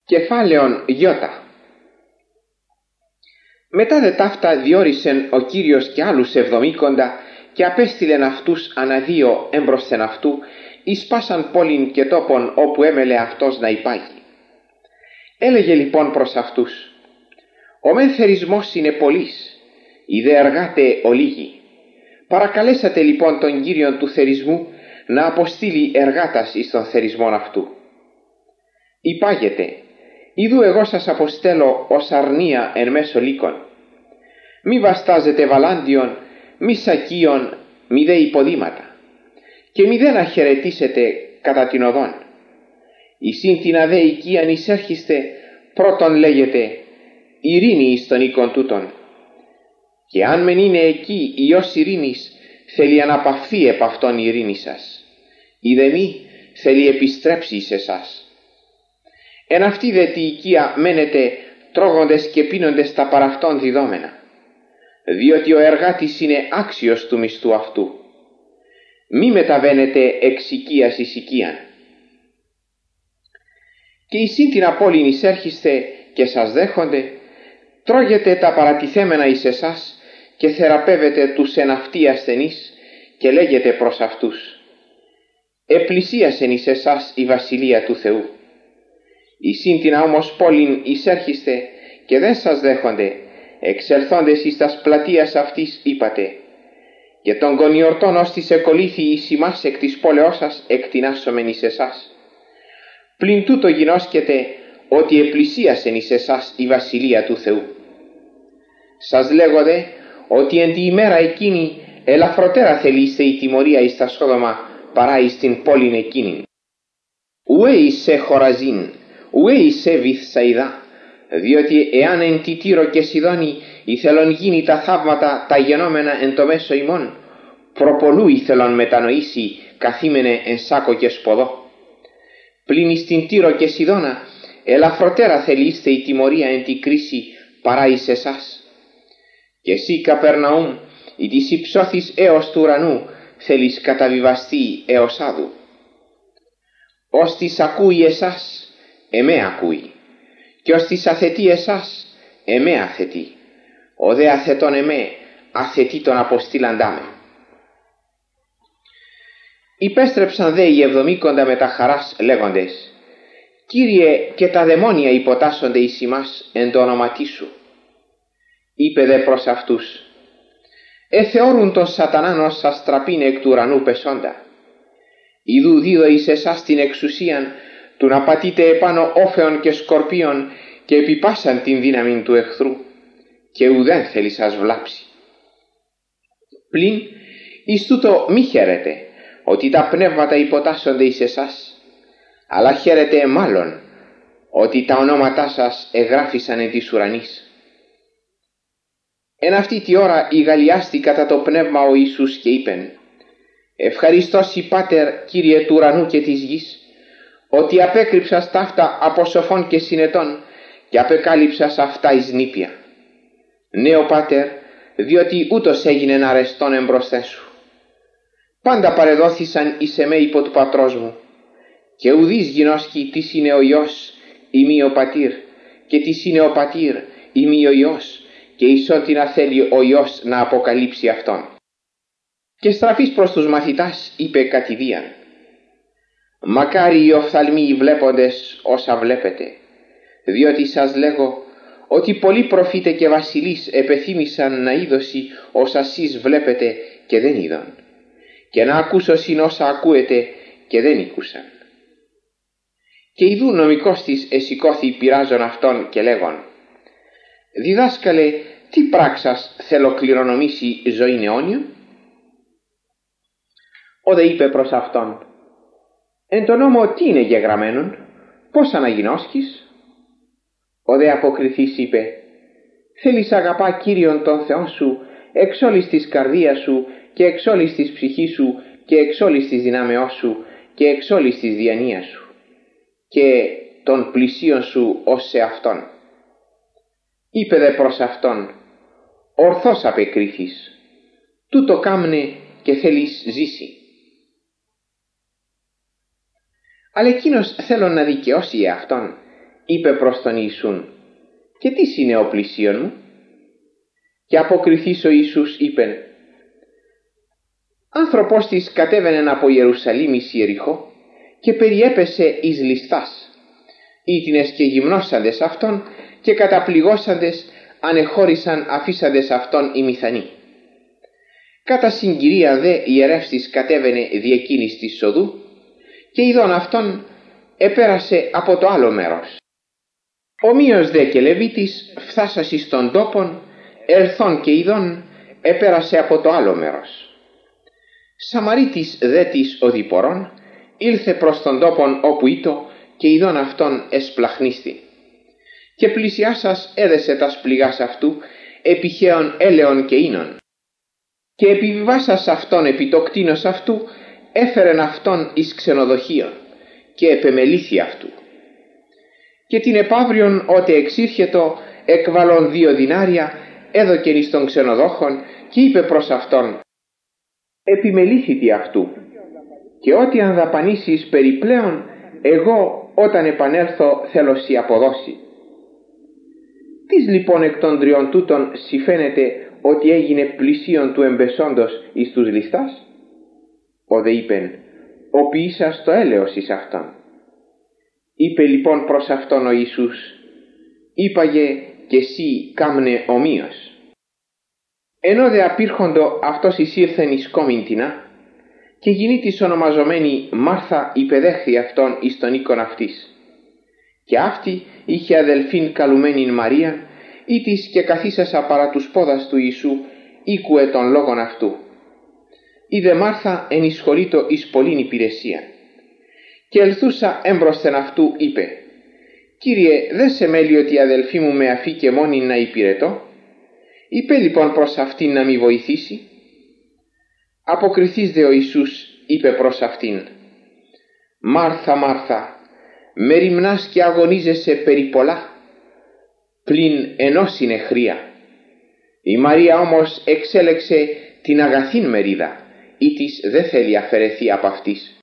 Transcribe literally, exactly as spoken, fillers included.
Κεφάλαιον Ι. Μετά δε ταύτα διόρισεν ο Κύριος και άλλους εβδομήκοντα και απέστειλεν αυτούς αναδύο έμπροσθεν αυτού εις πάσαν πόλην και τόπον όπου έμελε αυτός να υπάγει. Έλεγε λοιπόν προς αυτούς: ο μεν θερισμός είναι πολύς, οι δε εργάτε ολίγοι. Παρακαλέσατε λοιπόν τον Κύριον του θερισμού να αποστείλει εργάτας εις τον θερισμόν αυτού. Υπάγετε, ιδού εγώ σας αποστέλω ως αρνία εν μέσω λύκων. Μη βαστάζετε βαλάντιον, μη σακίων, μη δε υποδήματα, και μη δεν αχαιρετήσετε κατά την οδόν. Εισήν την αδέ οικίαν εισέρχεστε, πρώτον λέγεται ειρήνη εις τον οίκον τούτον. Και αν μεν είναι εκεί Υιός ειρήνης, θέλει αναπαυθεί επ' αυτόν η ειρήνη σας. Ή δε μη θέλει επιστρέψει εις εσάς. Εν αυτή δε τη οικία μένετε τρώγοντες και πίνοντες τα παραυτόν διδόμενα, διότι ο εργάτης είναι άξιος του μισθού αυτού. Μη μεταβαίνετε εξ οικίας εις οικίαν. Και εισήν την απόλυν εισέρχεστε και σας δέχονται, τρώγετε τα παρατηθέμενα εις εσάς και θεραπεύετε τους εν αυτοί ασθενείς και λέγετε προς αυτούς: επλησίασεν εις εσάς η βασιλεία του Θεού. Εισήν την όμως πόλην εισέρχεστε και δεν σας δέχονται, εξελθόντες εις τας πλατείας αυτής είπατε: και των γονιορτών ως της εκολύθη εις ημάς εκ της πόλεώς σας εκτινάσομεν εις εσάς. Πλην τούτο γινώσκετε ότι επλησίασεν εις εσάς η βασιλεία του Θεού. Σας λέγω δε ότι εν τη ημέρα εκείνη ελαφροτέρα θελήστε η τιμωρία εις τα Σόδομα παρά εις την πόλην εκείνην. Ουέ εισέ Χοραζίν, ουέ εισέ Βηθσαϊδά, διότι εάν εν τη Τύρο και Σιδώνη ήθελον γίνει τα θαύματα τα γενόμενα εν το μέσο ημών, προπολού ήθελον μετανοήσει καθήμενε εν σάκο και σποδό. Πλην εις την Τύρο και Σιδώνα ελαφροτέρα θελήστε η τιμωρία εν τη κρίση παρά εις εσάς. Και εσύ Καπερναούμ, η της υψώθης έως του ουρανού θέλεις καταβιβαστεί έως άδου. Ως της ακούει εσάς, εμέ ακούει, και ως της αθετεί εσάς, εμέ αθετεί. Ο δε αθετών εμέ, αθετεί τον αποστήλαντά με. Υπέστρεψαν δε οι εβδομήκοντα με τα χαράς λέγοντες: Κύριε, και τα δαιμόνια υποτάσσονται εις ημάς εν το όνοματί σου. Είπε δε προς αυτούς: εθεώρουν τον σατανάν ως αστραπήν εκ του ουρανού πεσόντα. Ιδού δίδω εις εσάς την εξουσίαν του να πατείτε επάνω όφεων και σκορπίων και επιπάσαν την δύναμη του εχθρού, και ουδέν θέλει σας βλάψει. Πλην εις τούτο μη χαίρετε ότι τα πνεύματα υποτάσσονται εις εσάς, αλλά χαίρετε μάλλον ότι τα ονόματά σας εγγράφησαν εν της ουρανής. Εν αυτή τη ώρα ηγαλιάστη κατά το πνεύμα ο Ιησούς και είπεν: ευχαριστώσι Πάτερ, Κύριε του ουρανού και της γης, ότι απέκρυψας ταύτα από σοφών και συνετών και απεκάλυψας αυτά εις νήπια. Ναι ο Πάτερ, διότι ούτως έγινεν αρεστόν εμπροσθέν σου. Πάντα παρεδόθησαν εις εμέ υπό του πατρός μου, και ουδείς γινώσκει τις είναι ο Υιός ημί ο Πατήρ, και τις είναι ο Πατήρ ημί ο Υιός, και ίσον την αθέλει ο Υιός να αποκαλύψει αυτόν. Και στραφής προς τους μαθητάς είπε κατηδίαν: μακάρι οι οφθαλμοί βλέποντες όσα βλέπετε, διότι σας λέγω ότι πολλοί προφήτε και βασιλείς επεθύμησαν να είδωσι όσα σεις βλέπετε και δεν είδον, και να ακούσωσιν όσα ακούετε και δεν ήκουσαν. Και ιδού νομικός της εσηκώθη πειράζον αυτόν και λέγον: διδάσκαλε, τι πράξας θέλω κληρονομήσει ζωήν αιώνιον? Ο δε είπε προς αυτόν: εν το νόμο τι είναι γεγραμμένον, πώς αναγινώσκεις? Ο δε αποκριθής είπε: θέλεις αγαπά Κύριον τον Θεόν σου εξ όλης της καρδίας σου και εξ όλης της ψυχής σου και εξ όλης της δυνάμεώς σου και εξ όλης της διανοίας σου, και τον πλησίον σου ως σε αυτόν. Είπε δε προς αυτόν: ορθώς απεκρίθης, τούτο κάμνε και θέλεις ζήσει. Αλλά εκείνος θέλον να δικαιώσει εαυτόν είπε προς τον Ιησούν, «Και τι είναι ο πλησίον μου?» Και αποκριθείς ο Ιησούς είπεν, «Άνθρωπος της κατέβαινε από Ιερουσαλήμ εις Ιεριχώ και περιέπεσε εις ληστάς, ήτινες και γυμνώσαντες αυτόν και καταπληγώσαντες ανεχώρησαν αφήσαντες αυτόν οι μηθανοί. Κατά συγκυρία δε ιερεύστης κατέβαινε διεκείνης της οδού και ειδών αυτόν επέρασε από το άλλο μέρος. Ομοίως δε και Λεβίτης φθάσας εις τον τόπον, ερθών και ειδών επέρασε από το άλλο μέρος. Σαμαρίτης δε της οδηπορών ήλθε προς τον τόπον όπου ήτο και ειδών αυτόν εσπλαχνίστη. Και πλησιάσας έδεσε τας πληγάς αυτού επιχαίων έλεων και ίνων. Και επιβιβάσας αυτόν επί το κτίνος αυτού έφερεν αυτόν εις ξενοδοχείο και επεμελήθη αυτού. Και την επαύριον ότε εξήρχετο εκβαλών δύο δινάρια έδωκεν εις των ξενοδόχων και είπε προς αυτόν, «Επιμελήθητη αυτού και ό,τι αν δαπανήσεις περιπλέον εγώ όταν επανέλθω θέλω σοι αποδώσει». Τις λοιπόν εκ των τριών τούτων συμφαίνεται ότι έγινε πλησίον του εμπεσόντος εις τους ληστάς? Ο δε είπεν, «Ο ποιήσας το έλεος εις αυτόν». Είπε λοιπόν προς αυτόν ο Ιησούς, «Είπαγε και εσύ κάμνε ομοίως». Ενώ δε απήρχοντο αυτός εισήλθεν εις κόμιντινα και γυνήτης ονομαζομένη Μάρθα υπεδέχθη αυτόν εις τον οίκον αυτής. Και αυτή είχε αδελφήν καλουμένην Μαρίαν, ήτις και καθίσασα παρά τους πόδας του Ιησού ήκουε των λόγων αυτού. Η δε Μάρθα ενισχολείτο εις πολλήν υπηρεσία. Και ελθούσα έμπροσθεν αυτού είπε, «Κύριε, δε σε μέλει ότι η αδελφή μου με αφήκε μόνη να υπηρετώ?» Είπε λοιπόν προς αυτήν να μη βοηθήσει. Αποκριθείς δε ο Ιησούς είπε προς αυτήν, «Μάρθα, Μάρθα, μεριμνάς και αγωνίζεσαι περί πολλά, πλην ενός είναι χρία. Η Μαρία όμως εξέλεξε την αγαθήν μερίδα, ή της δε θέλει αφαιρεθεί από αυτής».